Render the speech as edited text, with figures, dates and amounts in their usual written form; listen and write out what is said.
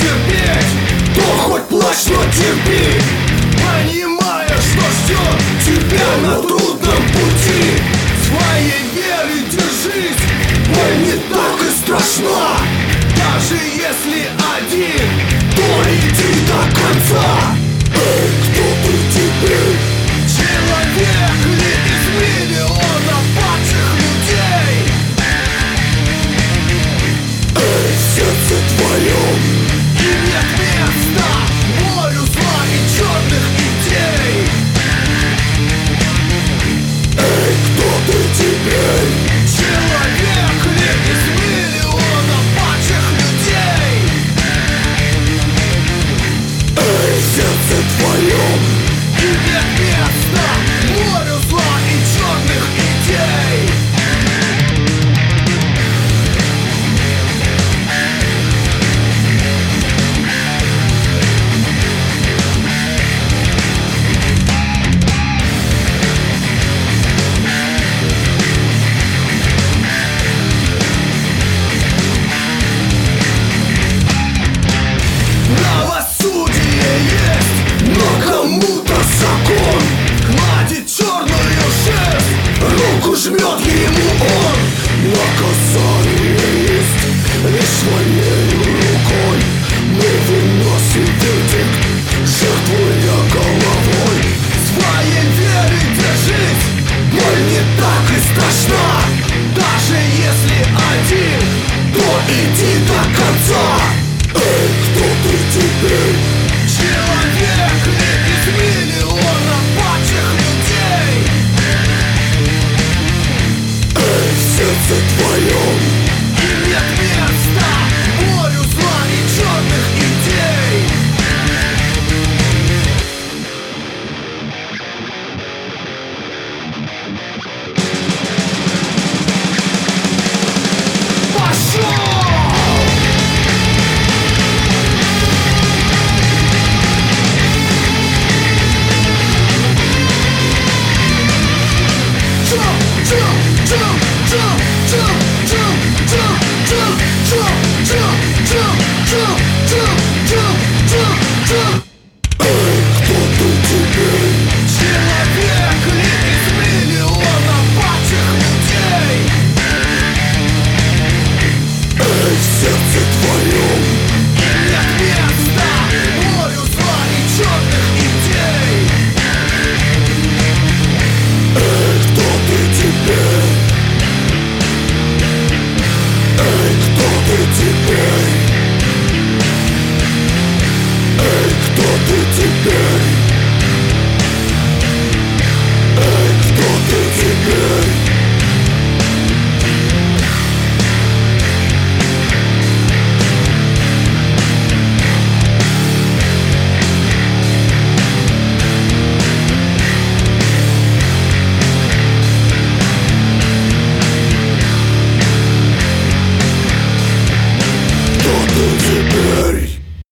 терпеть, то хоть плачь, но терпи, понимая, что ждет тебя на трудном пути. Своей веры держись, боль не так и страшна. Даже если один, то иди до конца. Эй, кто ты теперь? Человек ли из миллиона падших людей? Эй, в сердце твоем и нет места морю зла и черных идей. Эй, кто ты теперь? Человек ли из миллиона падших людей? Эй, в сердце твоем и нет места морю зла и черных идей. Правосудие есть, но кому-то закон гладит черную шерсть, руку жмет ему он. Наказание есть лишь своей рукой. Мы выносим вердикт, жертвуя головой. Своей веры держись, боль не так и страшна. Даже если один, то иди до конца. Эй, кто ты теперь? Человек ли из миллиона падших людей? Эй, в сердце твоем и нет места морю зла и черных идей. Пошел! Эй, кто ты теперь? Человек ли из миллиона падших людей? Эй, в сердце твоем и нет места морю зла и черных идей. Эй, кто ты теперь? Эй, кто ты теперь? Эй, кто ты теперь?